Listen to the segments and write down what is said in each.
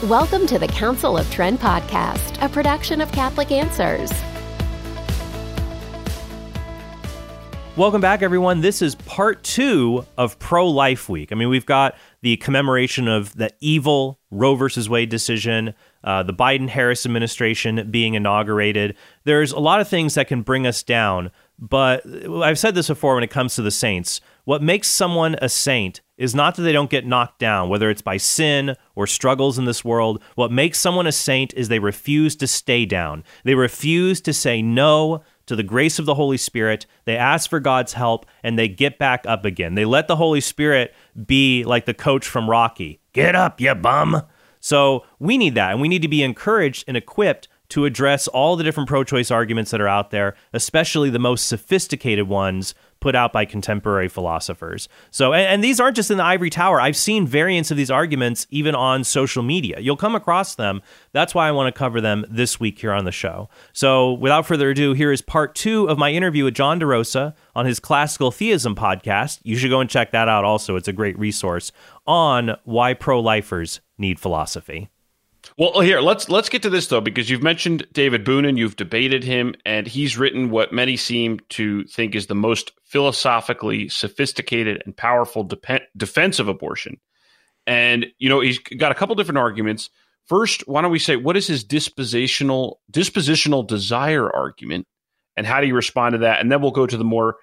Welcome to the Council of Trent podcast, a production of Catholic Answers. Welcome back, everyone. This is part 2 of Pro-Life Week. I mean, we've got the commemoration of the evil Roe versus Wade decision, the Biden-Harris administration being inaugurated. There's a lot of things that can bring us down, but I've said this before when it comes to the saints. What makes someone a saint is not that they don't get knocked down, whether it's by sin or struggles in this world. What makes someone a saint is they refuse to stay down. They refuse to say no to the grace of the Holy Spirit. They ask for God's help, and they get back up again. They let the Holy Spirit be like the coach from Rocky. Get up, you bum. So we need that, and we need to be encouraged and equipped to address all the different pro-choice arguments that are out there, especially the most sophisticated ones put out by contemporary philosophers. So, and these aren't just in the ivory tower. I've seen variants of these arguments even on social media. You'll come across them. That's why I want to cover them this week here on the show. So without further ado, here is part 2 of my interview with John DeRosa on his Classical Theism podcast. You should go and check that out also. It's a great resource on why pro-lifers need philosophy. Well, here, let's get to this, though, because you've mentioned David Boonin, you've debated him, and he's written what many seem to think is the most philosophically sophisticated and powerful defense of abortion. And, you know, he's got a couple different arguments. First, why don't we say, what is his dispositional desire argument, and how do you respond to that? And then we'll go to the more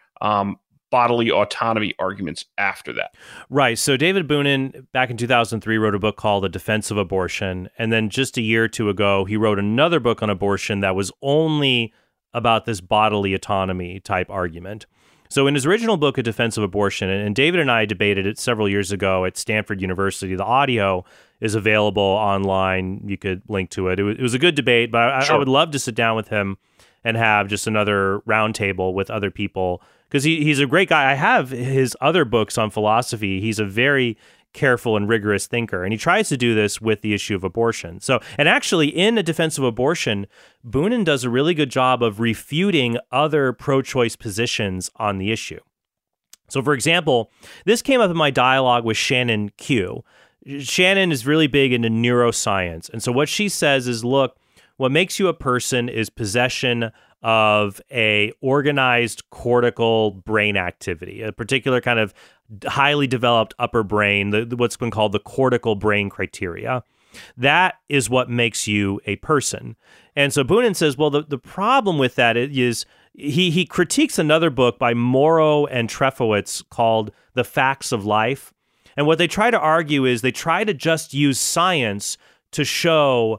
bodily autonomy arguments after that. Right. So David Boonin, back in 2003, wrote a book called The Defense of Abortion. And then just a year or two ago, he wrote another book on abortion that was only about this bodily autonomy type argument. So in his original book, A Defense of Abortion, and David and I debated it several years ago at Stanford University. The audio is available online. You could link to it. It was a good debate, but I would love to sit down with him and have just another roundtable with other people, because he's a great guy. I have his other books on philosophy. He's a very careful and rigorous thinker, and he tries to do this with the issue of abortion. So, and actually, in A Defense of Abortion, Boonin does a really good job of refuting other pro-choice positions on the issue. So, for example, this came up in my dialogue with Shannon Q. Shannon is really big into neuroscience, and so what she says is, look, what makes you a person is possession of a organized cortical brain activity, a particular kind of highly developed upper brain, what's been called the cortical brain criteria. That is what makes you a person. And so Boonin says, well, the problem with that is he critiques another book by Morrow and Trefowitz called The Facts of Life. And what they try to argue is they try to just use science to show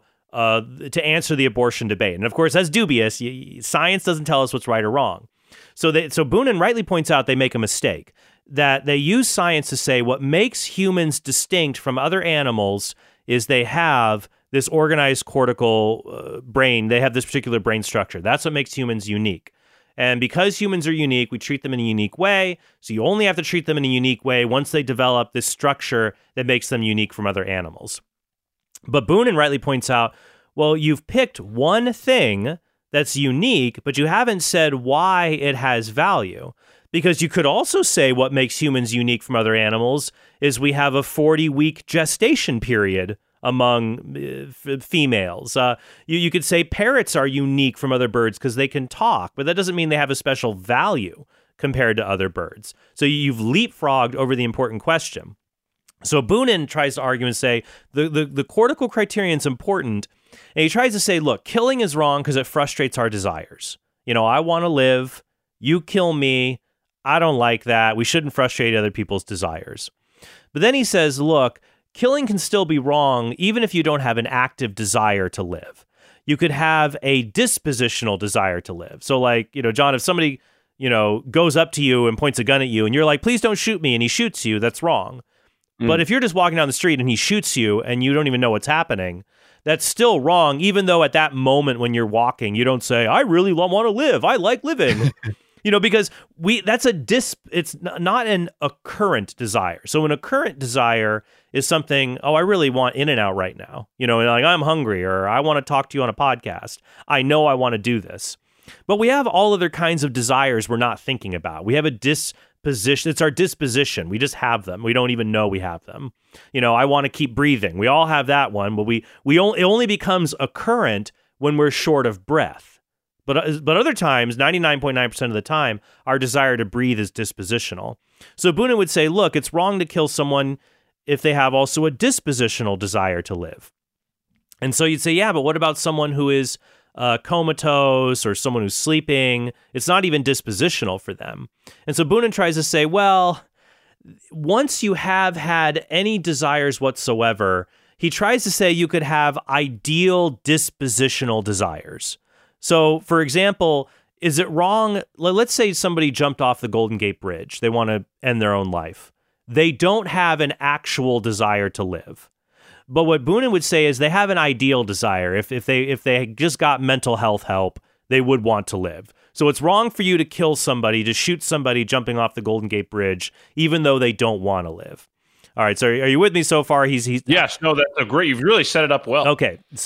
to answer the abortion debate. And of course, that's dubious. Science doesn't tell us what's right or wrong. So Boonin rightly points out they make a mistake, that they use science to say what makes humans distinct from other animals is they have this organized cortical brain. They have this particular brain structure. That's what makes humans unique. And because humans are unique, we treat them in a unique way. So you only have to treat them in a unique way once they develop this structure that makes them unique from other animals. But Boonin rightly points out, well, you've picked one thing that's unique, but you haven't said why it has value. Because you could also say what makes humans unique from other animals is we have a 40-week gestation period among females. You could say parrots are unique from other birds because they can talk, but that doesn't mean they have a special value compared to other birds. So you've leapfrogged over the important question. So Boonin tries to argue and say the cortical criterion is important, and he tries to say, look, killing is wrong because it frustrates our desires. You know, I want to live, you kill me, I don't like that, we shouldn't frustrate other people's desires. But then he says, look, killing can still be wrong even if you don't have an active desire to live. You could have a dispositional desire to live. So like, you know, John, if somebody, you know, goes up to you and points a gun at you and you're like, please don't shoot me, and he shoots you, that's wrong. But if you're just walking down the street and he shoots you and you don't even know what's happening, that's still wrong, even though at that moment when you're walking, you don't say, I really want to live. I like living. You know, because it's not an occurrent desire. So an occurrent desire is something, oh, I really want In-N-Out right now. You know, like I'm hungry, or I want to talk to you on a podcast. I know I want to do this. But we have all other kinds of desires we're not thinking about. We have a position. It's our disposition. We just have them. We don't even know we have them. I want to keep breathing. We all have that one, but it only becomes a current when we're short of breath. But other times, 99.9% of the time, our desire to breathe is dispositional. So Bunin would say, look, it's wrong to kill someone if they have also a dispositional desire to live. And so you'd say, yeah, but what about someone who is comatose or someone who's sleeping? It's not even dispositional for them. And so Bunin tries to say, well, once you have had any desires whatsoever, he tries to say you could have ideal dispositional desires. So, for example, is it wrong? Let's say somebody jumped off the Golden Gate Bridge. They want to end their own life. They don't have an actual desire to live. But what Bunin would say is they have an ideal desire. If they just got mental health help, they would want to live. So it's wrong for you to kill somebody, to shoot somebody jumping off the Golden Gate Bridge, even though they don't want to live. All right, so are you with me so far? He's yes, no, that's a great. You've really set it up well. Okay, it's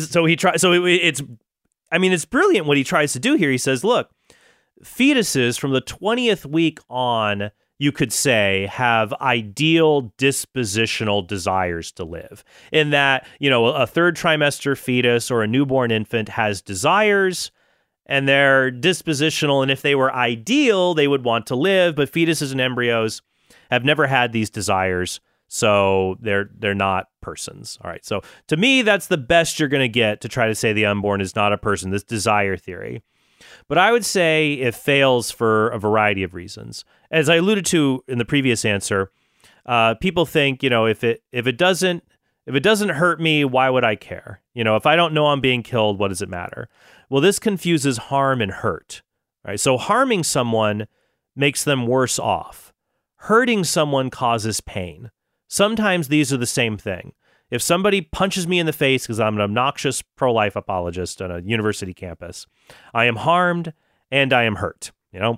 brilliant what he tries to do here. He says, look, fetuses from the 20th week on, you could say, have ideal dispositional desires to live. In that, a third trimester fetus or a newborn infant has desires, and they're dispositional, and if they were ideal, they would want to live, but fetuses and embryos have never had these desires, so they're not persons. All right, so to me, that's the best you're going to get to try to say the unborn is not a person, this desire theory. But I would say it fails for a variety of reasons. As I alluded to in the previous answer, people think, if it doesn't hurt me, why would I care? If I don't know I'm being killed, what does it matter? Well, this confuses harm and hurt. Right? So harming someone makes them worse off. Hurting someone causes pain. Sometimes these are the same thing. If somebody punches me in the face because I'm an obnoxious pro-life apologist on a university campus, I am harmed and I am hurt,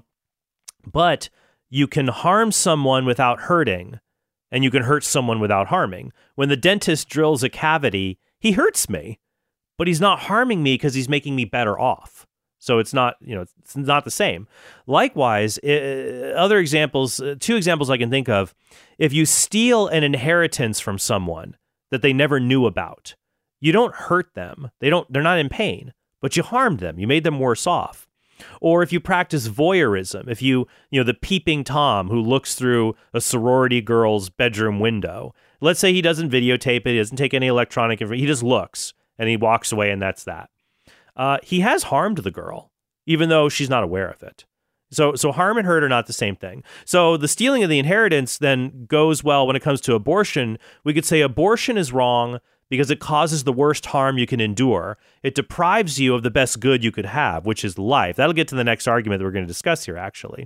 But you can harm someone without hurting, and you can hurt someone without harming. When the dentist drills a cavity, he hurts me, but he's not harming me because he's making me better off. So it's not, it's not the same. Likewise, other examples, two examples I can think of, if you steal an inheritance from someone that they never knew about, you don't hurt them. They're not in pain, but you harmed them. You made them worse off. Or if you practice voyeurism, if the peeping Tom who looks through a sorority girl's bedroom window, let's say he doesn't videotape it, he doesn't take any electronic information, he just looks and he walks away and that's that. He has harmed the girl, even though she's not aware of it. So harm and hurt are not the same thing. So the stealing of the inheritance then goes well when it comes to abortion. We could say abortion is wrong because it causes the worst harm you can endure. It deprives you of the best good you could have, which is life. That'll get to the next argument that we're going to discuss here, actually.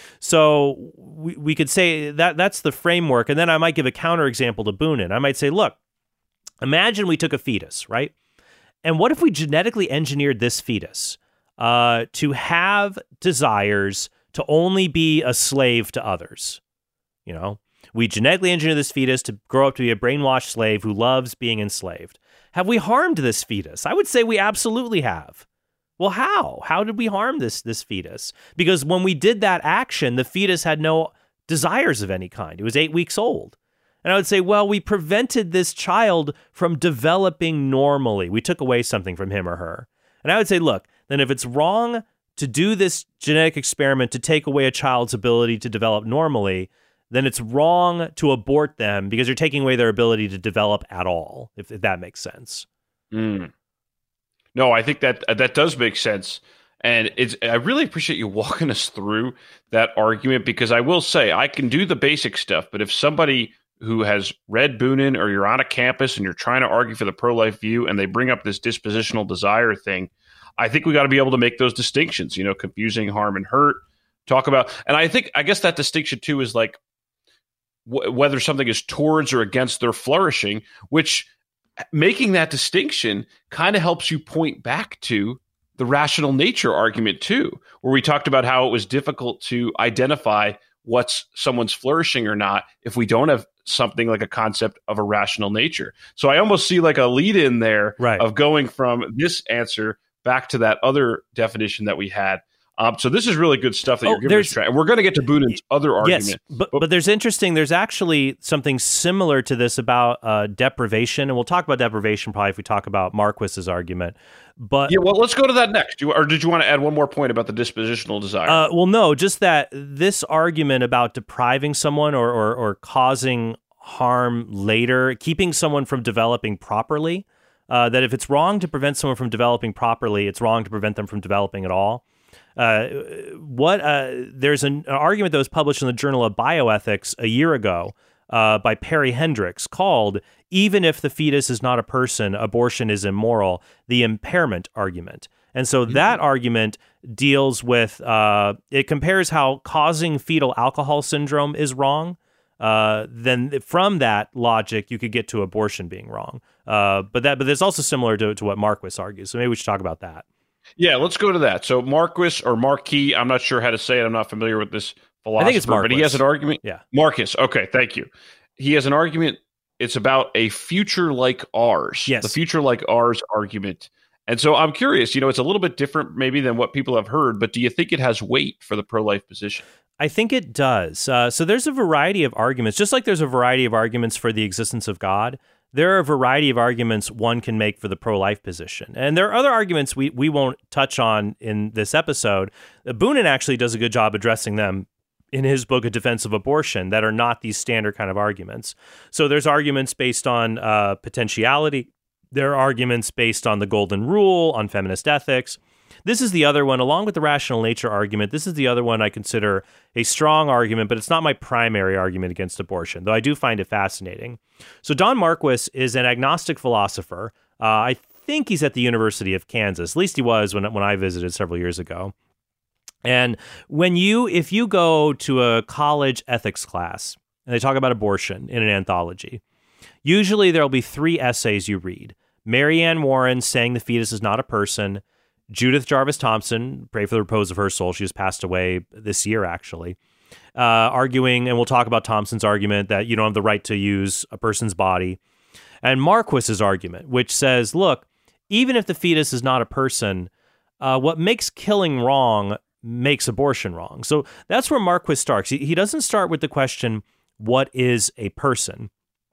So we could say that's the framework. And then I might give a counterexample to Bunin. I might say, look, imagine we took a fetus, right? And what if we genetically engineered this fetus to have desires to only be a slave to others? We genetically engineer this fetus to grow up to be a brainwashed slave who loves being enslaved. Have we harmed this fetus? I would say we absolutely have. Well, how? How did we harm this fetus? Because when we did that action, the fetus had no desires of any kind. It was 8 weeks old. And I would say, well, we prevented this child from developing normally. We took away something from him or her. And I would say, look, then if it's wrong to do this genetic experiment to take away a child's ability to develop normally, then it's wrong to abort them because you're taking away their ability to develop at all, if that makes sense. No, I think that does make sense. And I really appreciate you walking us through that argument, because I will say I can do the basic stuff, but if somebody who has read Bunin, or you're on a campus and you're trying to argue for the pro-life view and they bring up this dispositional desire thing, I think we got to be able to make those distinctions, confusing harm and hurt, talk about. And I guess that distinction too is like whether something is towards or against their flourishing, which making that distinction kind of helps you point back to the rational nature argument too, where we talked about how it was difficult to identify what's someone's flourishing or not if we don't have something like a concept of a rational nature. So I almost see like a lead in there, right, of going from this answer back to that other definition that we had. So this is really good stuff that you're giving us track. And we're going to get to Boonen's other argument. Yes, but there's actually something similar to this about deprivation, and we'll talk about deprivation probably if we talk about Marquis's argument. But yeah, well, let's go to that next. Or did you want to add one more point about the dispositional desire? Well, no, just that this argument about depriving someone or causing harm later, keeping someone from developing properly, that if it's wrong to prevent someone from developing properly, it's wrong to prevent them from developing at all. There's an argument that was published in the Journal of Bioethics a year ago by Perry Hendricks called "Even if the fetus is not a person, abortion is immoral," the impairment argument. And so that argument deals with, it compares how causing fetal alcohol syndrome is wrong. Then from that logic, you could get to abortion being wrong. But it's also similar to what Marquis argues. So maybe we should talk about that. Yeah, let's go to that. So Marquis or Marquis, I'm not sure how to say it. I'm not familiar with this philosopher. I think it's Marquis. But he has an argument. Yeah. Marcus. Okay, thank you. He has an argument. It's about a future like ours. Yes. The future like ours argument. And so I'm curious, it's a little bit different maybe than what people have heard, but do you think it has weight for the pro-life position? I think it does. So there's a variety of arguments, just like there's a variety of arguments for the existence of God. There are a variety of arguments one can make for the pro-life position. And there are other arguments we won't touch on in this episode. Boonen actually does a good job addressing them in his book, A Defense of Abortion, that are not these standard kind of arguments. So there's arguments based on potentiality. There are arguments based on the golden rule, on feminist ethics. This is the other one, along with the rational nature argument. This is the other one I consider a strong argument, but it's not my primary argument against abortion, though I do find it fascinating. So Don Marquis is an agnostic philosopher. I think he's at the University of Kansas. At least he was when I visited several years ago. And if you go to a college ethics class and they talk about abortion in an anthology, usually there'll be 3 essays you read. Marianne Warren saying the fetus is not a person. Judith Jarvis Thompson, pray for the repose of her soul. She just passed away this year, actually, arguing, and we'll talk about Thompson's argument that you don't have the right to use a person's body. And Marquis's argument, which says, look, even if the fetus is not a person, what makes killing wrong makes abortion wrong. So that's where Marquis starts. He doesn't start with the question, what is a person?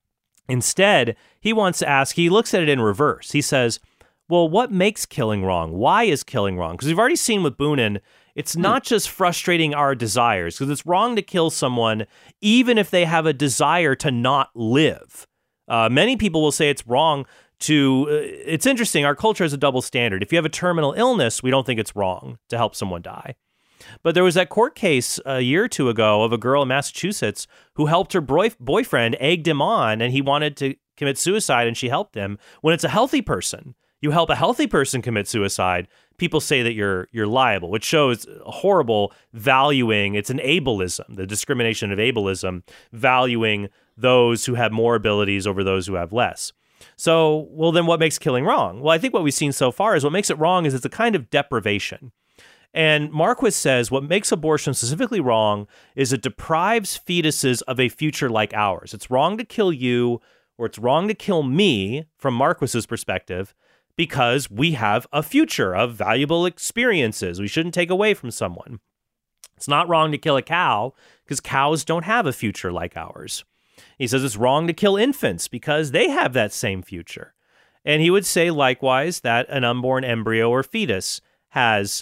Instead, he wants to ask, he looks at it in reverse. He says, well, what makes killing wrong? Why is killing wrong? Because we've already seen with Boonen, it's not just frustrating our desires, because it's wrong to kill someone even if they have a desire to not live. Many people will say it's wrong to, it's interesting, our culture has a double standard. If you have a terminal illness, we don't think it's wrong to help someone die. But there was that court case a year or two ago of a girl in Massachusetts who helped her boyfriend, egged him on, and he wanted to commit suicide, and she helped him. When it's a healthy person, you help a healthy person commit suicide, people say that you're liable, which shows a horrible valuing. It's an ableism, the discrimination of ableism, valuing those who have more abilities over those who have less. So, well, then what makes killing wrong? Well, I think what we've seen so far is what makes it wrong is it's a kind of deprivation. And Marquis says what makes abortion specifically wrong is it deprives fetuses of a future like ours. It's wrong to kill you, or it's wrong to kill me, from Marquis's perspective, because we have a future of valuable experiences we shouldn't take away from someone. It's not wrong to kill a cow because cows don't have a future like ours. He says it's wrong to kill infants because they have that same future. And he would say likewise that an unborn embryo or fetus has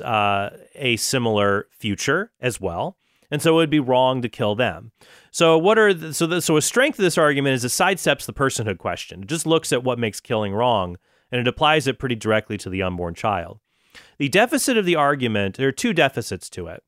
a similar future as well. And so it would be wrong to kill them. So so a strength of this argument is it sidesteps the personhood question. It just looks at what makes killing wrong, and it applies it pretty directly to the unborn child. The deficit of the argument, there are 2 deficits to it.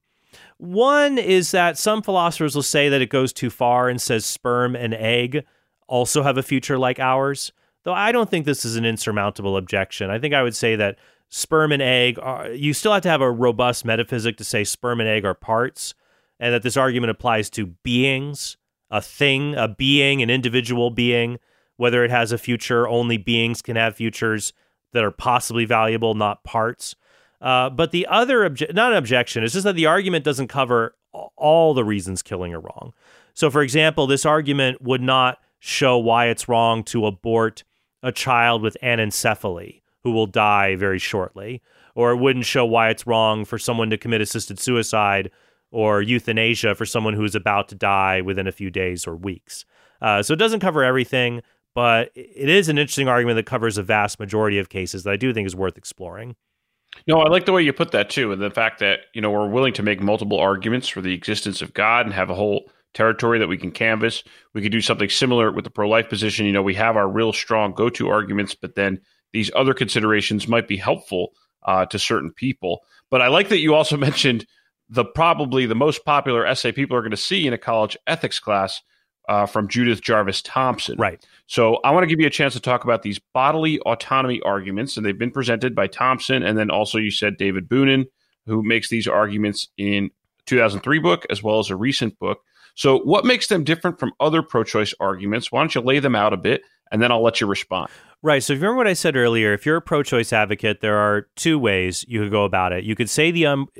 One is that some philosophers will say that it goes too far and says sperm and egg also have a future like ours, though I don't think this is an insurmountable objection. I think I would say that sperm and egg, you still have to have a robust metaphysic to say sperm and egg are parts, and that this argument applies to beings, a thing, a being, an individual being. Whether it has a future, only beings can have futures that are possibly valuable, not parts. But the other, not an objection, it's just that the argument doesn't cover all the reasons killing are wrong. So, for example, this argument would not show why it's wrong to abort a child with anencephaly, who will die very shortly, or it wouldn't show why it's wrong for someone to commit assisted suicide or euthanasia for someone who's about to die within a few days or weeks. So it doesn't cover everything, but it is an interesting argument that covers a vast majority of cases that I do think is worth exploring. No, I like the way you put that too, and the fact that, we're willing to make multiple arguments for the existence of God and have a whole territory that we can canvas. We could do something similar with the pro-life position. We have our real strong go-to arguments, but then these other considerations might be helpful to certain people. But I like that you also mentioned probably the most popular essay people are going to see in a college ethics class from Judith Jarvis Thomson. Right. So I want to give you a chance to talk about these bodily autonomy arguments, and they've been presented by Thomson, and then also you said David Boonin, who makes these arguments in 2003 book as well as a recent book. So what makes them different from other pro-choice arguments? Why don't you lay them out a bit, and then I'll let you respond. Right. So if you remember what I said earlier, if you're a pro-choice advocate, there are two ways you could go about it. You could say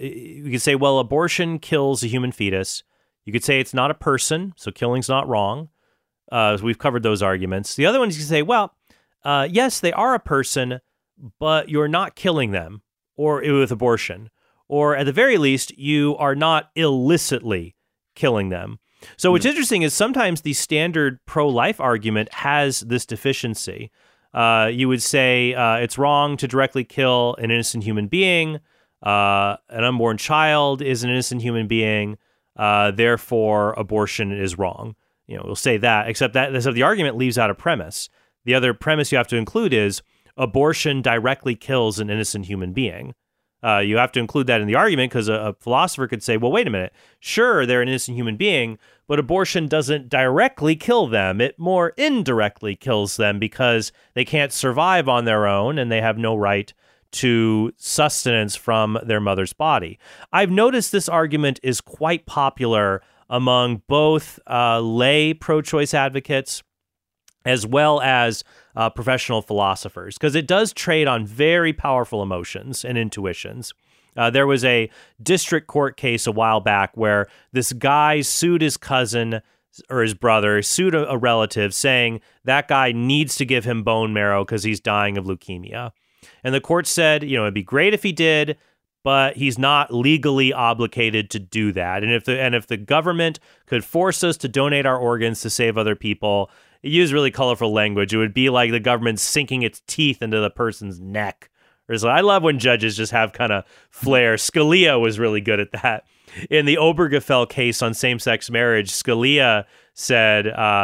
well, abortion kills a human fetus. You could say it's not a person, so killing's not wrong. We've covered those arguments. The other one is you say, well, yes, they are a person, but you're not killing them or with abortion. Or at the very least, you are not illicitly killing them. So what's interesting is sometimes the standard pro-life argument has this deficiency. You would say it's wrong to directly kill an innocent human being. An unborn child is an innocent human being. Therefore, abortion is wrong. We'll say that, except the argument leaves out a premise. The other premise you have to include is abortion directly kills an innocent human being. You have to include that in the argument because a philosopher could say, well, wait a minute. Sure, they're an innocent human being, but abortion doesn't directly kill them. It more indirectly kills them because they can't survive on their own and they have no right to sustenance from their mother's body. I've noticed this argument is quite popular among both lay pro-choice advocates as well as professional philosophers, because it does trade on very powerful emotions and intuitions. There was a district court case a while back where this guy sued his cousin or his brother, sued a relative, saying that guy needs to give him bone marrow because he's dying of leukemia. And the court said, it'd be great if he did, but he's not legally obligated to do that. And if the government could force us to donate our organs to save other people, it used really colorful language. It would be like the government sinking its teeth into the person's neck. I love when judges just have kind of flair. Scalia was really good at that. In the Obergefell case on same-sex marriage, Scalia said,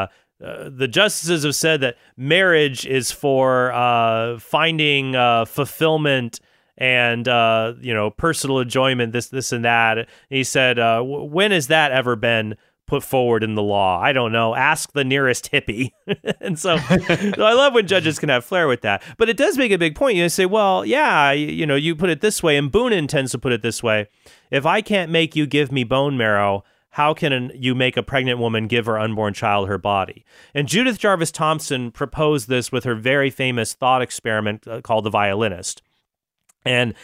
the justices have said that marriage is for finding fulfillment and personal enjoyment, this and that. And he said, when has that ever been put forward in the law? I don't know. Ask the nearest hippie. And so I love when judges can have flair with that. But it does make a big point. You say, well, yeah, you put it this way, and Boonin tends to put it this way. If I can't make you give me bone marrow, how can you make a pregnant woman give her unborn child her body? And Judith Jarvis Thomson proposed this with her very famous thought experiment called The Violinist. And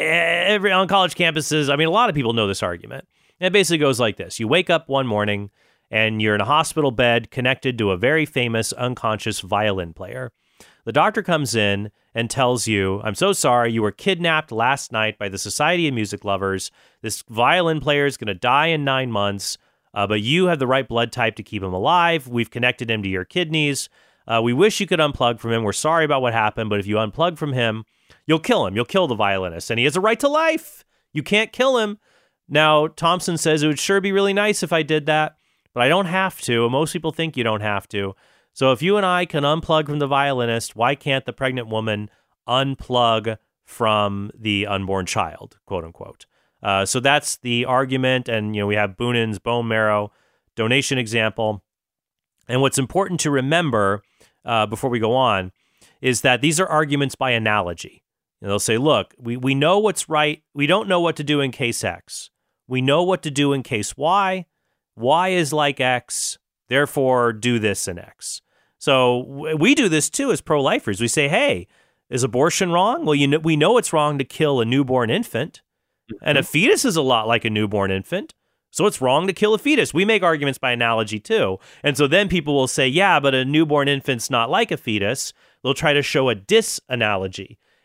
on college campuses, a lot of people know this argument. And it basically goes like this. You wake up one morning and you're in a hospital bed connected to a very famous unconscious violin player. The doctor comes in and tells you, I'm so sorry, you were kidnapped last night by the Society of Music Lovers. This violin player is going to die in 9 months, but you have the right blood type to keep him alive. We've connected him to your kidneys. We wish you could unplug from him. We're sorry about what happened, but if you unplug from him, you'll kill him. You'll kill the violinist, and he has a right to life. You can't kill him. Now, Thomson says it would sure be really nice if I did that, but I don't have to. Most people think you don't have to. So if you and I can unplug from the violinist, why can't the pregnant woman unplug from the unborn child, quote unquote? So that's the argument. And, we have Boonin's bone marrow donation example. And what's important to remember before we go on is that these are arguments by analogy. They'll say, look, we know what's right. We don't know what to do in case X. We know what to do in case Y. Y is like X. Therefore, do this in X. So we do this too as pro-lifers. We say, hey, is abortion wrong? Well, we know it's wrong to kill a newborn infant. And a fetus is a lot like a newborn infant. So it's wrong to kill a fetus. We make arguments by analogy too. And so then people will say, yeah, but a newborn infant's not like a fetus. They'll try to show a disanalogy.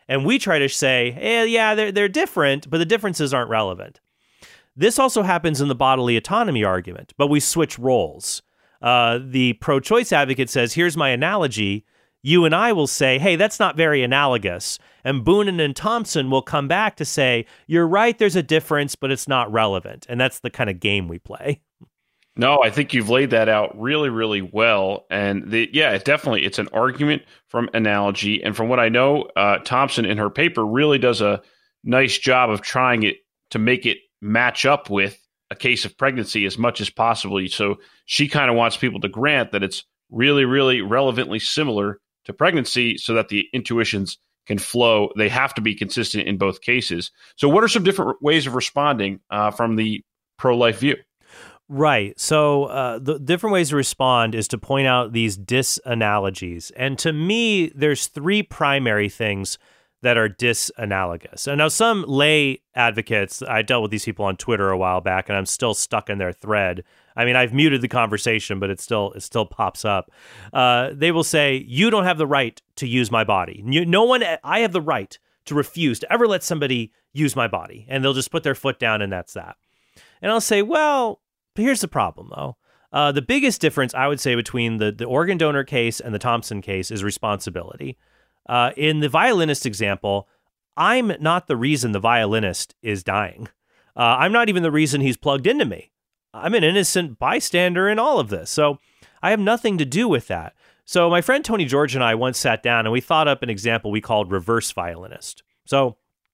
And we try to say, yeah, they're different, but the differences aren't relevant. This also happens in the bodily autonomy argument, but we switch roles. The pro-choice advocate says, here's my analogy. You and I will say, hey, that's not very analogous. And Boonin and Thompson will come back to say, you're right, there's a difference, but it's not relevant. And that's the kind of game we play. No, I think you've laid that out really, really well. And it's an argument from analogy. And from what I know, Thompson in her paper really does a nice job of trying to make it match up with a case of pregnancy as much as possible. So she kind of wants people to grant that it's really, really relevantly similar to pregnancy so that the intuitions can flow. They have to be consistent in both cases. So what are some different ways of responding from the pro-life view? Right. So the different ways to respond is to point out these disanalogies. And to me, there's three primary things that are disanalogous. And now some lay advocates, I dealt with these people on Twitter a while back, and I'm still stuck in their thread. I mean, I've muted the conversation, but it still pops up. They will say, you don't have the right to use my body. I have the right to refuse to ever let somebody use my body. And they'll just put their foot down and that's that. And I'll say, well, here's the problem, though. The biggest difference, I would say, between the organ donor case and the Thompson case is responsibility. In the violinist example, I'm not the reason the violinist is dying. I'm not even the reason he's plugged into me. I'm an innocent bystander in all of this. So I have nothing to do with that. So my friend Tony George and I once sat down and we thought up an example we called reverse violinist. So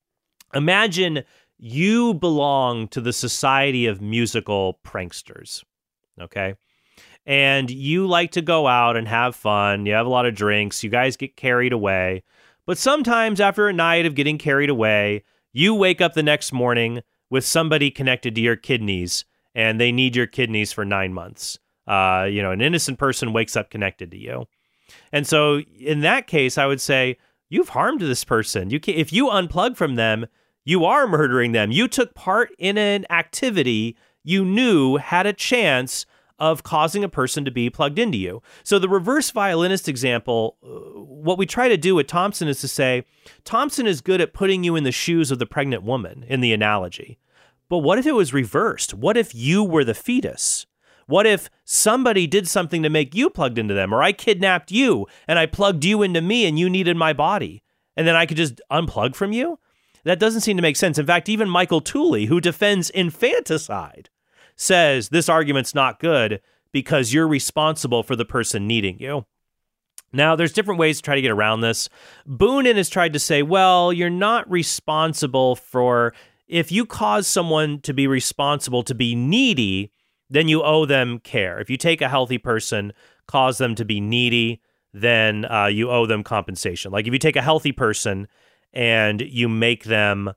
imagine you belong to the Society of Musical Pranksters, okay? And you like to go out and have fun. You have a lot of drinks. You guys get carried away. But sometimes after a night of getting carried away, you wake up the next morning with somebody connected to your kidneys, and they need your kidneys for 9 months. An innocent person wakes up connected to you. And so in that case, I would say, you've harmed this person. If you unplug from them, you are murdering them. You took part in an activity you knew had a chance of causing a person to be plugged into you. So the reverse violinist example, what we try to do with Thompson is to say, Thompson is good at putting you in the shoes of the pregnant woman in the analogy. But what if it was reversed? What if you were the fetus? What if somebody did something to make you plugged into them? Or I kidnapped you and I plugged you into me and you needed my body. And then I could just unplug from you? That doesn't seem to make sense. In fact, even Michael Tooley, who defends infanticide, says this argument's not good because you're responsible for the person needing you. Now, there's different ways to try to get around this. Boonin has tried to say, well, you're not responsible for, if you cause someone to be responsible to be needy, then you owe them care. If you take a healthy person, cause them to be needy, then you owe them compensation. Like if you take a healthy person and you make them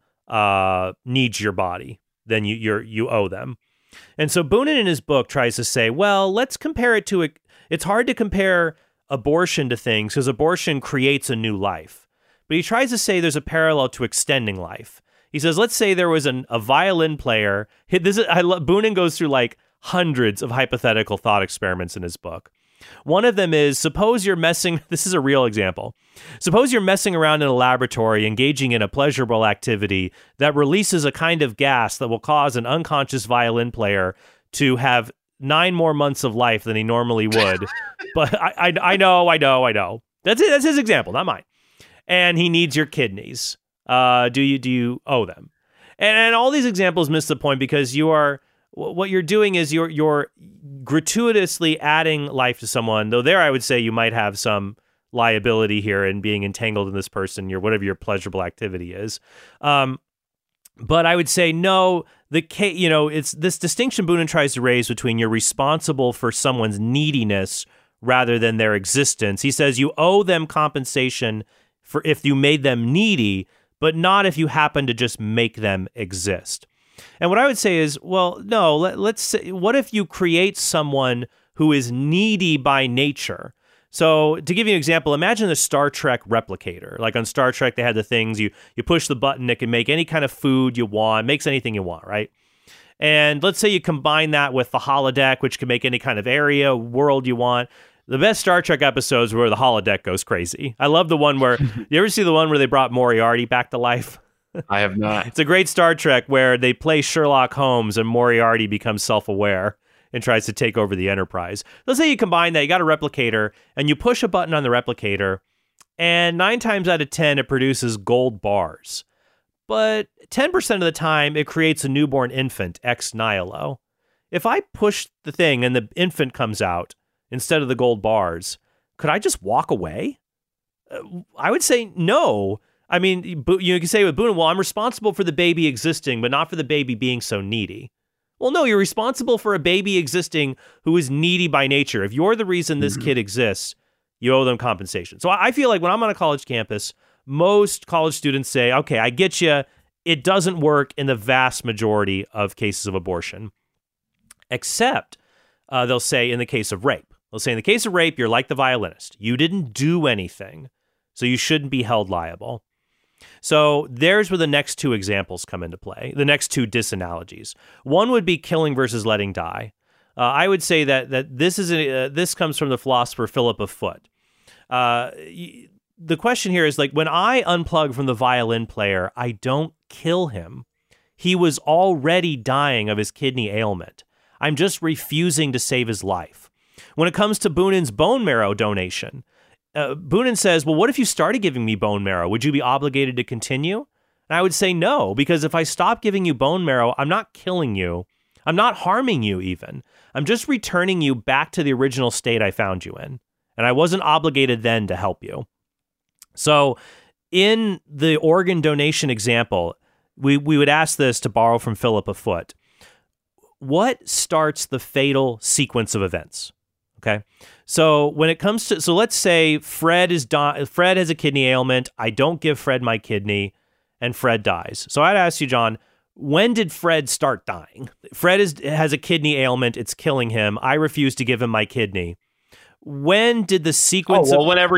need your body, then you owe them. And so Boonin in his book tries to say, well, let's compare it to it's hard to compare abortion to things because abortion creates a new life. But he tries to say there's a parallel to extending life. He says, let's say there was a violin player. Boonin goes through like hundreds of hypothetical thought experiments in his book. One of them is, suppose you're messing, this is a real example. Suppose you're messing around in a laboratory, engaging in a pleasurable activity that releases a kind of gas that will cause an unconscious violin player to have 9 more months of life than he normally would. But I know. That's it. That's his example, not mine. And he needs your kidneys. Do you owe them? And all these examples miss the point because what you're doing is you're gratuitously adding life to someone, though there I would say you might have some liability here in being entangled in this person, whatever your pleasurable activity is. But I would say no, it's this distinction Boonin tries to raise between you're responsible for someone's neediness rather than their existence. He says you owe them compensation for if you made them needy, but not if you happen to just make them exist. And what I would say is, well, no, let's say, what if you create someone who is needy by nature? So to give you an example, imagine the Star Trek replicator. Like on Star Trek, they had the things, you push the button, it can make any kind of food you want, makes anything you want, right? And let's say you combine that with the holodeck, which can make any kind of area, world you want. The best Star Trek episodes were where the holodeck goes crazy. I love the one where, you ever see the one where they brought Moriarty back to life? I have not. It's a great Star Trek where they play Sherlock Holmes and Moriarty becomes self-aware and tries to take over the Enterprise. Let's say you combine that, you got a replicator, and you push a button on the replicator, and 9 times out of 10, it produces gold bars. But 10% of the time, it creates a newborn infant, ex nihilo. If I push the thing and the infant comes out instead of the gold bars, could I just walk away? I would say no. I mean, you can say with Boonin, well, I'm responsible for the baby existing, but not for the baby being so needy. Well, no, you're responsible for a baby existing who is needy by nature. If you're the reason this kid exists, you owe them compensation. So I feel like when I'm on a college campus, most college students say, okay, I get you. It doesn't work in the vast majority of cases of abortion, except they'll say in the case of rape. They'll say in the case of rape, you're like the violinist. You didn't do anything, so you shouldn't be held liable. So there's where the next 2 examples come into play, the next 2 disanalogies. One would be killing versus letting die. I would say that this comes from the philosopher Philip of Foot. The question here is, like, when I unplug from the violin player, I don't kill him. He was already dying of his kidney ailment. I'm just refusing to save his life. When it comes to Boonin's bone marrow donation, Boonin says, well, what if you started giving me bone marrow? Would you be obligated to continue? And I would say no, because if I stop giving you bone marrow, I'm not killing you. I'm not harming you even. I'm just returning you back to the original state I found you in. And I wasn't obligated then to help you. So in the organ donation example, we would ask this, to borrow from Philip of Foot. What starts the fatal sequence of events? Okay. So when it comes to, so let's say Fred has a kidney ailment. I don't give Fred my kidney and Fred dies. So I'd ask you, John, when did Fred start dying? Fred has a kidney ailment. It's killing him. I refuse to give him my kidney. When did the sequence? Whenever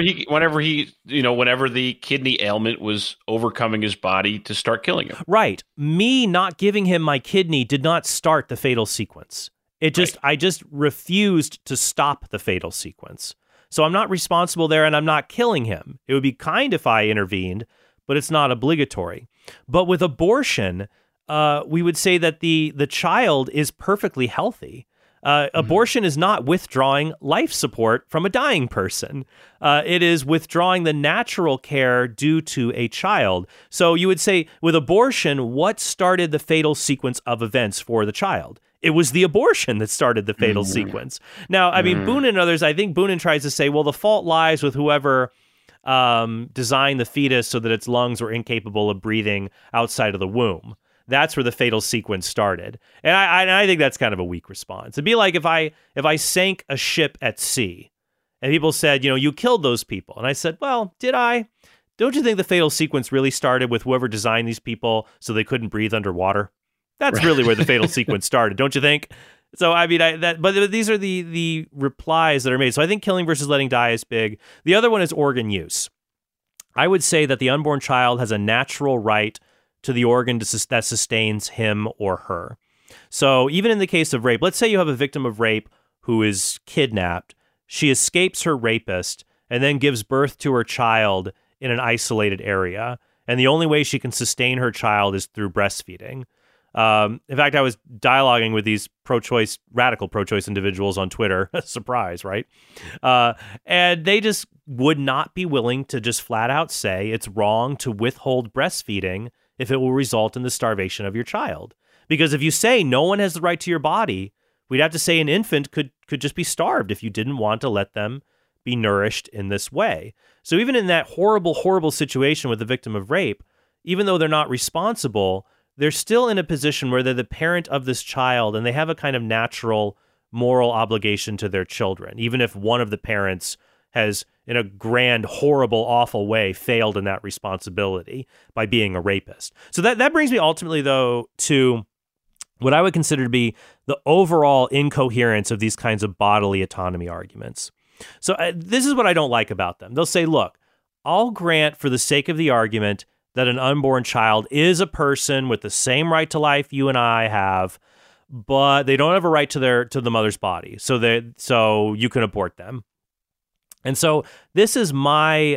the kidney ailment was overcoming his body to start killing him. Right. Me not giving him my kidney did not start the fatal sequence. I just refused to stop the fatal sequence. So I'm not responsible there, and I'm not killing him. It would be kind if I intervened, but it's not obligatory. But with abortion, we would say that the child is perfectly healthy. Abortion is not withdrawing life support from a dying person. It is withdrawing the natural care due to a child. So you would say with abortion, what started the fatal sequence of events for the child? It was the abortion that started the fatal sequence. Now, I mean, Boonin and others, I think Boonin tries to say, well, the fault lies with whoever designed the fetus so that its lungs were incapable of breathing outside of the womb. That's where the fatal sequence started. And I think that's kind of a weak response. It'd be like if I sank a ship at sea and people said, you killed those people. And I said, well, did I? Don't you think the fatal sequence really started with whoever designed these people so they couldn't breathe underwater? That's really where the fatal sequence started, don't you think? So, I mean, but these are the replies that are made. So I think killing versus letting die is big. The other one is organ use. I would say that the unborn child has a natural right to the organ that sustains him or her. So even in the case of rape, let's say you have a victim of rape who is kidnapped. She escapes her rapist and then gives birth to her child in an isolated area. And the only way she can sustain her child is through breastfeeding. In fact, I was dialoguing with these radical pro-choice individuals on Twitter. Surprise, right? And they just would not be willing to just flat out say it's wrong to withhold breastfeeding if it will result in the starvation of your child. Because if you say no one has the right to your body, we'd have to say an infant could just be starved if you didn't want to let them be nourished in this way. So even in that horrible, horrible situation with the victim of rape, even though they're not responsible, they're still in a position where they're the parent of this child and they have a kind of natural moral obligation to their children, even if one of the parents has, in a grand, horrible, awful way, failed in that responsibility by being a rapist. So that brings me ultimately, though, to what I would consider to be the overall incoherence of these kinds of bodily autonomy arguments. So this is what I don't like about them. They'll say, look, I'll grant for the sake of the argument that an unborn child is a person with the same right to life you and I have, but they don't have a right to the mother's body. So you can abort them. And so this is my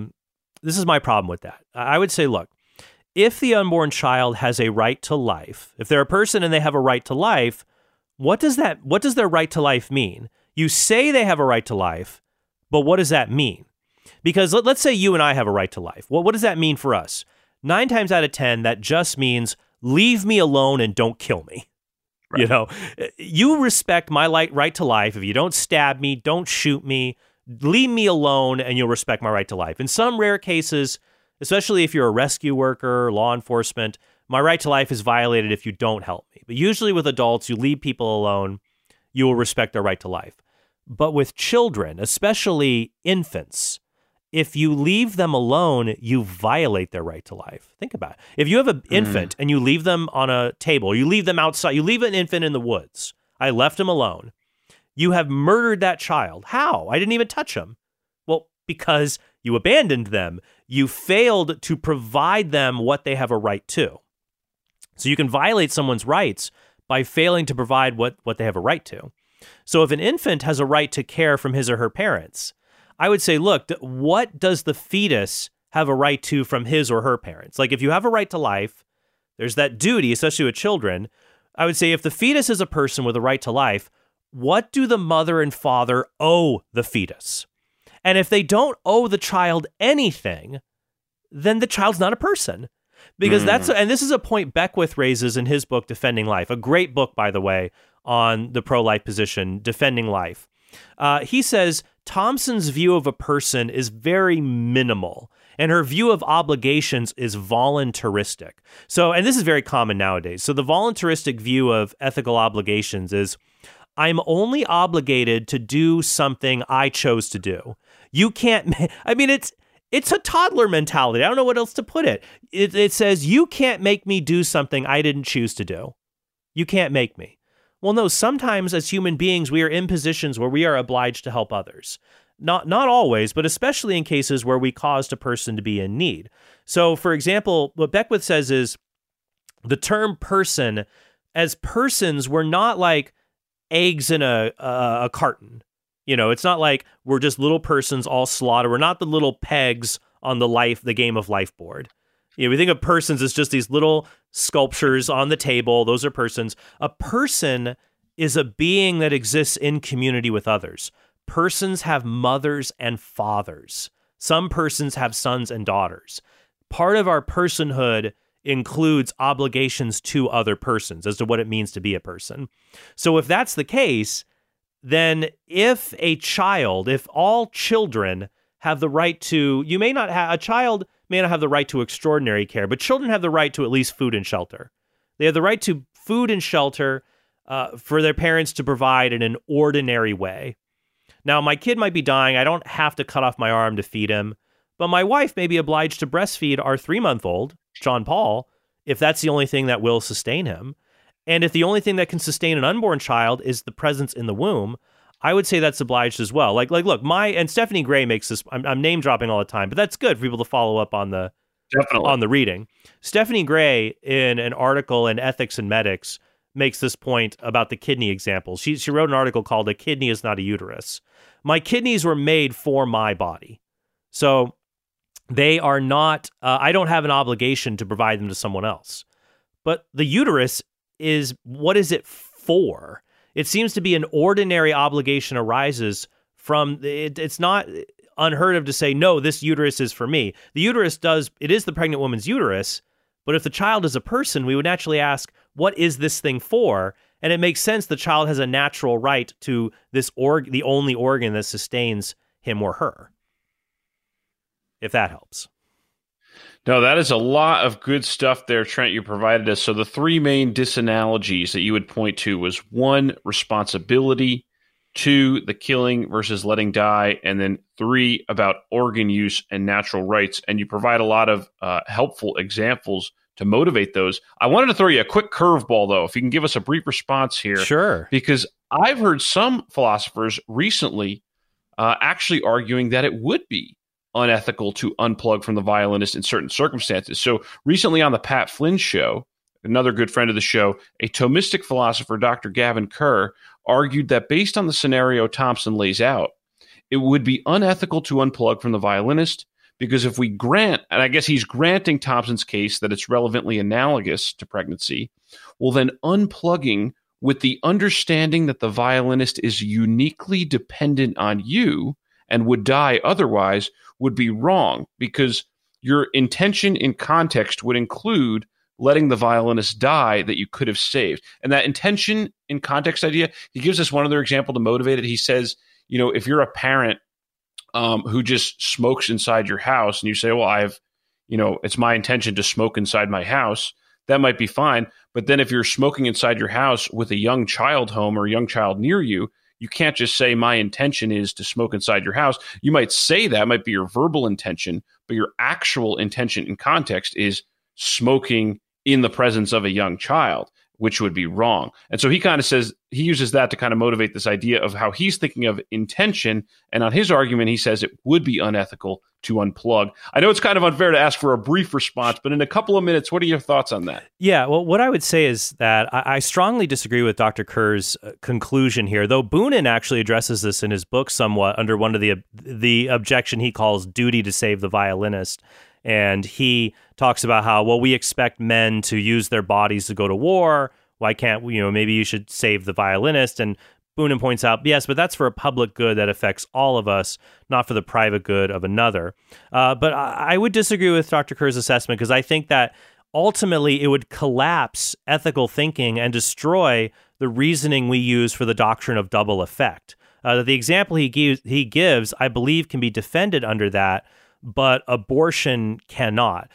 problem with that. I would say, look, if the unborn child has a right to life, if they're a person and they have a right to life, what does their right to life mean? You say they have a right to life, but what does that mean? Because let's say you and I have a right to life. Well, what does that mean for us? 9 times out of 10, that just means leave me alone and don't kill me. Right. You know, you respect my right to life. If you don't stab me, don't shoot me, leave me alone, and you'll respect my right to life. In some rare cases, especially if you're a rescue worker, law enforcement, my right to life is violated if you don't help me. But usually with adults, you leave people alone, you will respect their right to life. But with children, especially infants, if you leave them alone, you violate their right to life. Think about it. If you have an infant and you leave them on a table, you leave them outside, you leave an infant in the woods, I left him alone, you have murdered that child. How? I didn't even touch him. Well, because you abandoned them. You failed to provide them what they have a right to. So you can violate someone's rights by failing to provide what they have a right to. So if an infant has a right to care from his or her parents, I would say, look, what does the fetus have a right to from his or her parents? Like if you have a right to life, there's that duty, especially with children. I would say if the fetus is a person with a right to life, what do the mother and father owe the fetus? And if they don't owe the child anything, then the child's not a person. Because and this is a point Beckwith raises in his book, Defending Life, a great book, by the way, on the pro-life position, Defending Life. He says Thompson's view of a person is very minimal, and her view of obligations is voluntaristic. So, and this is very common nowadays. So the voluntaristic view of ethical obligations is, I'm only obligated to do something I chose to do. You can't, I mean, it's a toddler mentality. I don't know what else to put it. It says, you can't make me do something I didn't choose to do. You can't make me. Well, no, sometimes as human beings, we are in positions where we are obliged to help others. Not always, but especially in cases where we caused a person to be in need. So, for example, what Beckwith says is the term person, as persons, we're not like eggs in a carton. You know, it's not like we're just little persons all slaughtered. We're not the little pegs on the game of life board. You know, we think of persons as just these little sculptures on the table. Those are persons. A person is a being that exists in community with others. Persons have mothers and fathers. Some persons have sons and daughters. Part of our personhood includes obligations to other persons as to what it means to be a person. So if that's the case, then if all children have the right to, a child may not have the right to extraordinary care, but children have the right to at least food and shelter. They have the right to food and shelter for their parents to provide in an ordinary way. Now, my kid might be dying. I don't have to cut off my arm to feed him, but my wife may be obliged to breastfeed our 3-month-old, John Paul, if that's the only thing that will sustain him. And if the only thing that can sustain an unborn child is the presence in the womb, I would say that's obliged as well. Like, look, and Stephanie Gray makes this, I'm name dropping all the time, but that's good for people to follow up on the reading. Stephanie Gray, in an article in Ethics and Medics, makes this point about the kidney example. She wrote an article called "A Kidney is Not a Uterus." My kidneys were made for my body. So they are not, I don't have an obligation to provide them to someone else. But the uterus is, what is it for? It seems to be an ordinary obligation arises from, it's not unheard of to say, no, this uterus is for me. The uterus it is the pregnant woman's uterus, but if the child is a person, we would naturally ask, what is this thing for? And it makes sense the child has a natural right to this the only organ that sustains him or her. If that helps. No, that is a lot of good stuff there, Trent, you provided us. So the 3 main disanalogies that you would point to was 1, responsibility, 2, the killing versus letting die, and then 3, about organ use and natural rights. And you provide a lot of helpful examples to motivate those. I wanted to throw you a quick curveball, though, if you can give us a brief response here. Sure. Because I've heard some philosophers recently actually arguing that it would be unethical to unplug from the violinist in certain circumstances. So recently on the Pat Flynn show, another good friend of the show, a Thomistic philosopher, Dr. Gavin Kerr, argued that based on the scenario Thompson lays out, it would be unethical to unplug from the violinist, because if we grant, and I guess he's granting Thompson's case that it's relevantly analogous to pregnancy, well, then unplugging with the understanding that the violinist is uniquely dependent on you and would die otherwise would be wrong, because your intention in context would include letting the violinist die that you could have saved. And that intention in context idea, he gives us one other example to motivate it. He says, if you're a parent who just smokes inside your house and you say, well, it's my intention to smoke inside my house, that might be fine. But then if you're smoking inside your house with a young child home or a young child near you, you can't just say my intention is to smoke inside your house. You might say that might be your verbal intention, but your actual intention in context is smoking in the presence of a young child, which would be wrong. And so he kind of says, he uses that to kind of motivate this idea of how he's thinking of intention. And on his argument, he says it would be unethical to unplug. I know it's kind of unfair to ask for a brief response, but in a couple of minutes, what are your thoughts on that? Yeah, well, what I would say is that I strongly disagree with Dr. Kerr's conclusion here, though Boonin actually addresses this in his book somewhat under one of the objection he calls duty to save the violinist. And he talks about how, well, we expect men to use their bodies to go to war. Why can't we, maybe you should save the violinist? And Boonin points out, yes, but that's for a public good that affects all of us, not for the private good of another. But I would disagree with Dr. Kerr's assessment, because I think that ultimately it would collapse ethical thinking and destroy the reasoning we use for the doctrine of double effect. The example he gives, I believe, can be defended under that, but abortion cannot.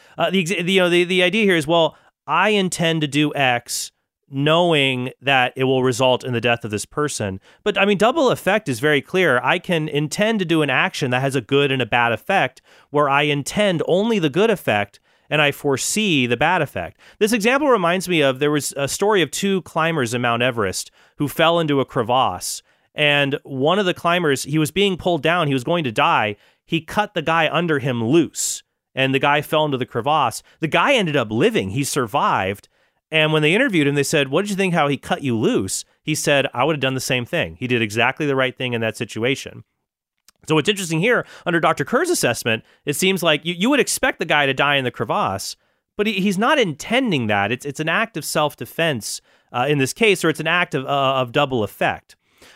The idea here is, well, I intend to do X knowing that it will result in the death of this person. But I mean, double effect is very clear. I can intend to do an action that has a good and a bad effect, where I intend only the good effect and I foresee the bad effect. This example reminds me of, there was a story of two climbers in Mount Everest who fell into a crevasse. And one of the climbers, he was being pulled down. He was going to die. He cut the guy under him loose, and the guy fell into the crevasse. The guy ended up living. He survived. And when they interviewed him, they said, what did you think how he cut you loose? He said, I would have done the same thing. He did exactly the right thing in that situation. So what's interesting here, under Dr. Kerr's assessment, it seems like you would expect the guy to die in the crevasse, but he's not intending that. It's an act of self-defense in this case, or it's an act of double effect.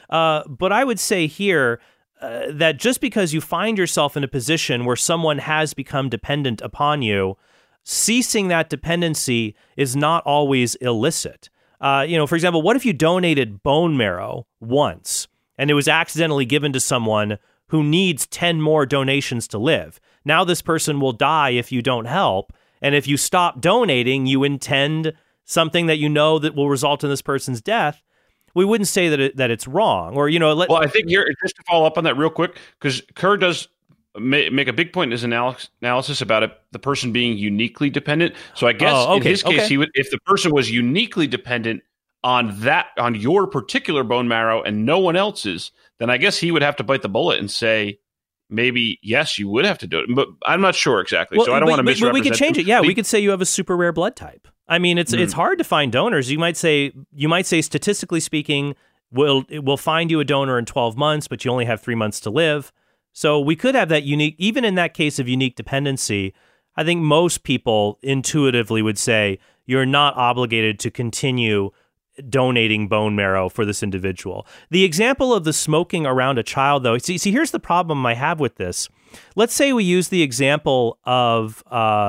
But I would say here that just because you find yourself in a position where someone has become dependent upon you, ceasing that dependency is not always illicit. For example, what if you donated bone marrow once and it was accidentally given to someone who needs 10 more donations to live? Now this person will die if you don't help. And if you stop donating, you intend something that you know that will result in this person's death. We wouldn't say that it's wrong, or Well, I think here, just to follow up on that real quick, because Kerr does make a big point in his analysis about it, the person being uniquely dependent. So I guess in his case, he would, if the person was uniquely dependent on your particular bone marrow and no one else's, then I guess he would have to bite the bullet and say, maybe, yes, you would have to do it. But I'm not sure exactly, so I don't want to misrepresent. But we could change it. Yeah, we could say you have a super rare blood type. I mean, it's hard to find donors. You might say statistically speaking, we'll find you a donor in 12 months, but you only have 3 months to live. So we could have that unique, even in that case of unique dependency, I think most people intuitively would say you're not obligated to continue donating bone marrow for this individual. The example of the smoking around a child, though, see, here's the problem I have with this. Let's say we use the example of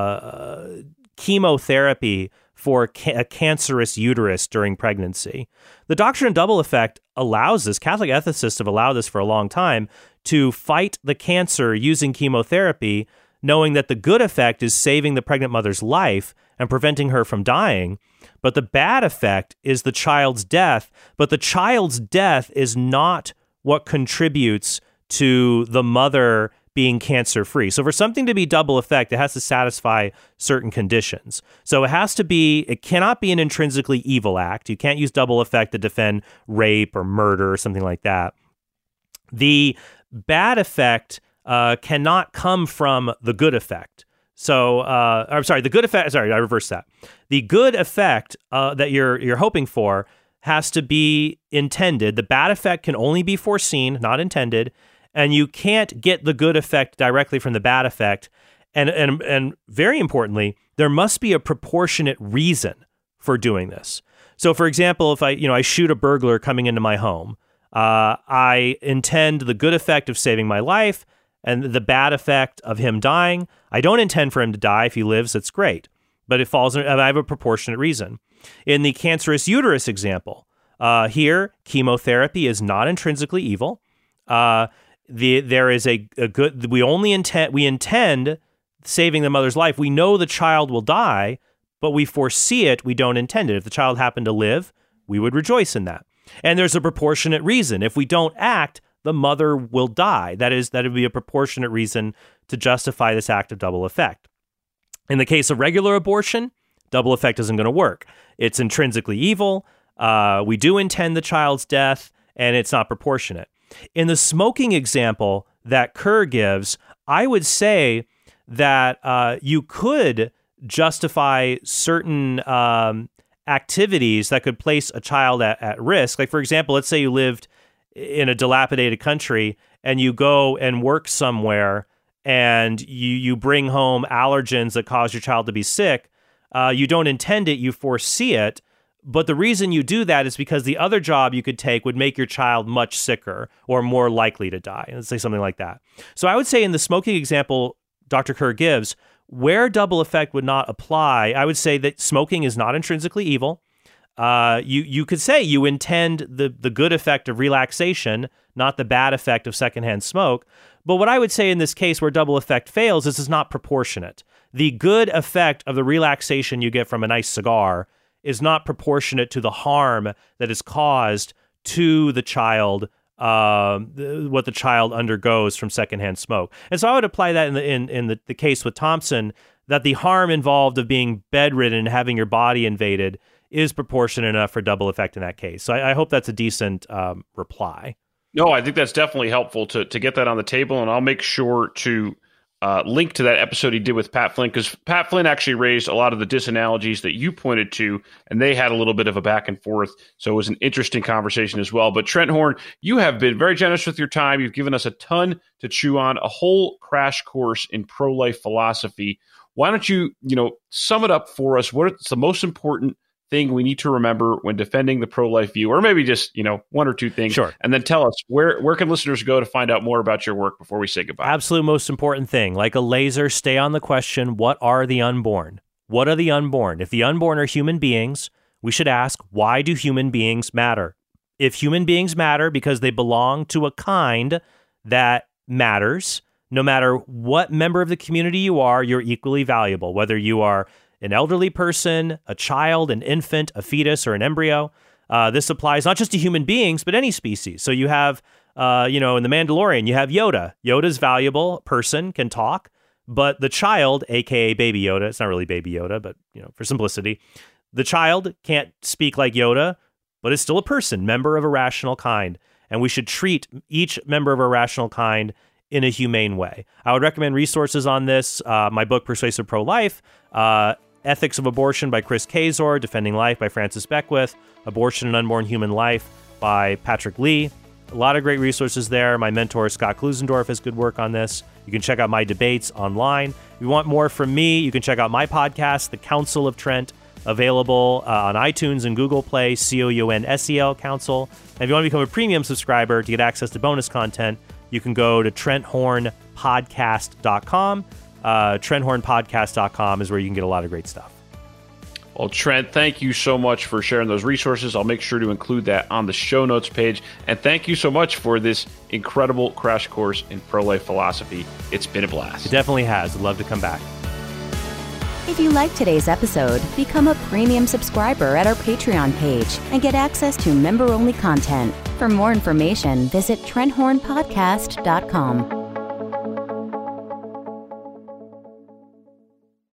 chemotherapy for a cancerous uterus during pregnancy. The doctrine of double effect allows this. Catholic ethicists have allowed this for a long time, to fight the cancer using chemotherapy, knowing that the good effect is saving the pregnant mother's life and preventing her from dying. But the bad effect is the child's death. But the child's death is not what contributes to the mother being cancer-free. So for something to be double effect, it has to satisfy certain conditions. So it cannot be an intrinsically evil act. You can't use double effect to defend rape or murder or something like that. The bad effect cannot come from the good effect. So, I'm sorry, the good effect, sorry, I reversed that. The good effect that you're hoping for has to be intended. The bad effect can only be foreseen, not intended. and you can't get the good effect directly from the bad effect. And very importantly, there must be a proportionate reason for doing this. So, for example, if I shoot a burglar coming into my home, I intend the good effect of saving my life and the bad effect of him dying. I don't intend for him to die. If he lives, that's great. But it falls. I have a proportionate reason. In the cancerous uterus example, here chemotherapy is not intrinsically evil. There is a good. We intend saving the mother's life. We know the child will die, but we foresee it. We don't intend it. If the child happened to live, we would rejoice in that. And there's a proportionate reason. If we don't act, the mother will die. That would be a proportionate reason to justify this act of double effect. In the case of regular abortion, double effect isn't going to work. It's intrinsically evil. We do intend the child's death, and it's not proportionate. In the smoking example that Kerr gives, I would say that you could justify certain activities that could place a child at risk. Like, for example, let's say you lived in a dilapidated country and you go and work somewhere and you bring home allergens that cause your child to be sick. You don't intend it, you foresee it. But the reason you do that is because the other job you could take would make your child much sicker or more likely to die. Let's say something like that. So I would say in the smoking example Dr. Kerr gives, where double effect would not apply, I would say that smoking is not intrinsically evil. You could say you intend the good effect of relaxation, not the bad effect of secondhand smoke. But what I would say in this case where double effect fails is it's not proportionate. The good effect of the relaxation you get from a nice cigar is not proportionate to the harm that is caused to the child, what the child undergoes from secondhand smoke. And so I would apply that in the case with Thompson, that the harm involved of being bedridden and having your body invaded is proportionate enough for double effect in that case. So I hope that's a decent reply. No, I think that's definitely helpful to get that on the table, and I'll make sure to link to that episode he did with Pat Flynn, because Pat Flynn actually raised a lot of the disanalogies that you pointed to, and they had a little bit of a back and forth. So it was an interesting conversation as well. But Trent Horn, you have been very generous with your time. You've given us a ton to chew on, a whole crash course in pro-life philosophy. Why don't you, sum it up for us? What's the most important thing we need to remember when defending the pro-life view, or maybe just, one or two things. Sure. And then tell us where can listeners go to find out more about your work before we say goodbye? Absolute most important thing, like a laser, stay on the question, what are the unborn? What are the unborn? If the unborn are human beings, we should ask, why do human beings matter? If human beings matter because they belong to a kind that matters, no matter what member of the community you are, you're equally valuable, whether you are an elderly person, a child, an infant, a fetus, or an embryo. This applies not just to human beings, but any species. So you have, in The Mandalorian, you have Yoda. Yoda's valuable, person, can talk, but the child, aka Baby Yoda, it's not really Baby Yoda, but, for simplicity, the child can't speak like Yoda, but is still a person, member of a rational kind. And we should treat each member of a rational kind in a humane way. I would recommend resources on this. My book, Persuasive Pro-Life, Ethics of Abortion by Chris Kazor, Defending Life by Francis Beckwith, Abortion and Unborn Human Life by Patrick Lee. A lot of great resources there. My mentor, Scott Klusendorf, has good work on this. You can check out my debates online. If you want more from me, you can check out my podcast, The Council of Trent, available on iTunes and Google Play, COUNSEL, Council. And if you want to become a premium subscriber to get access to bonus content, you can go to TrentHornPodcast.com. TrentHornPodcast.com is where you can get a lot of great stuff. Well, Trent, thank you so much for sharing those resources. I'll make sure to include that on the show notes page. And thank you so much for this incredible crash course in pro-life philosophy. It's been a blast. It definitely has. I'd love to come back. If you liked today's episode, become a premium subscriber at our Patreon page and get access to member-only content. For more information, visit TrentHornPodcast.com.